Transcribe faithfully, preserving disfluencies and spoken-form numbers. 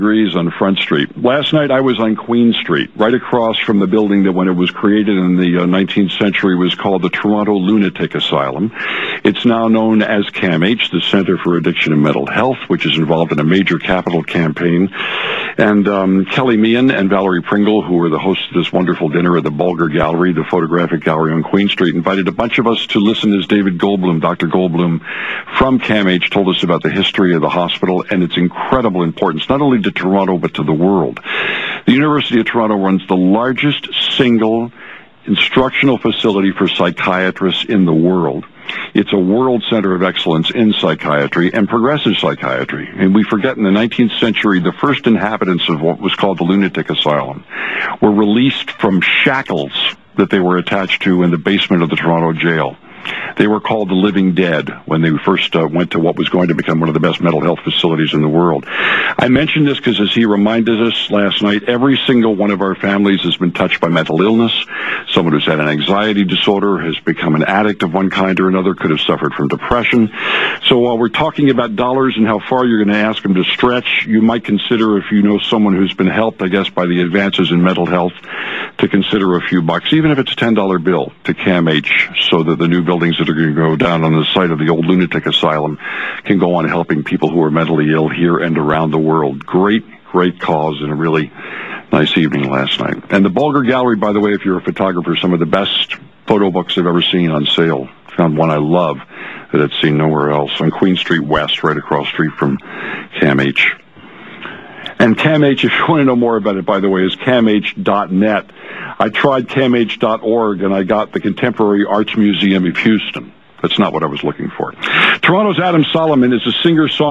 degrees on Front Street. Last night I was on Queen Street, right across from the building that when it was created in the uh, nineteenth century was called the Toronto Lunatic Asylum. It's now known as CAMH, the Center for Addiction and Mental Health, which is involved in a major capital campaign. And um, Kelly Meehan and Valerie Pringle, who were the hosts of this wonderful dinner at the Bulgar Gallery, the photographic gallery on Queen Street, invited a bunch of us to listen as David Goldblum, Doctor Goldblum from CAMH, told us about the history of the hospital and its incredible importance, not only to Toronto, but to the world. The University of Toronto runs the largest single instructional facility for psychiatrists in the world. It's a world center of excellence in psychiatry and progressive psychiatry. And we forget in the nineteenth century, the first inhabitants of what was called the lunatic asylum were released from shackles that they were attached to in the basement of the Toronto jail. They were called the living dead when they first uh, went to what was going to become one of the best mental health facilities in the world. I mention this because, as he reminded us last night, every single one of our families has been touched by mental illness. Someone who's had an anxiety disorder has become an addict of one kind or another, could have suffered from depression. So while we're talking about dollars and how far you're going to ask them to stretch, you might consider, if you know someone who's been helped, I guess, by the advances in mental health, to consider a few bucks, even if it's a ten dollar bill, to CAMH, so that the new buildings that are going to go down on the site of the old lunatic asylum can go on helping people who are mentally ill here and around the world. Great, great cause, and a really nice evening last night. And the Bulgar Gallery, by the way, if you're a photographer, some of the best photo books I've ever seen on sale. Found one I love that I'd seen nowhere else on Queen Street West, right across the street from CAMH. And CAMH, if you want to know more about it, by the way, is camh dot net. I tried camh dot org, and I got the Contemporary Arts Museum of Houston. That's not what I was looking for. Toronto's Adam Solomon is a singer-songwriter.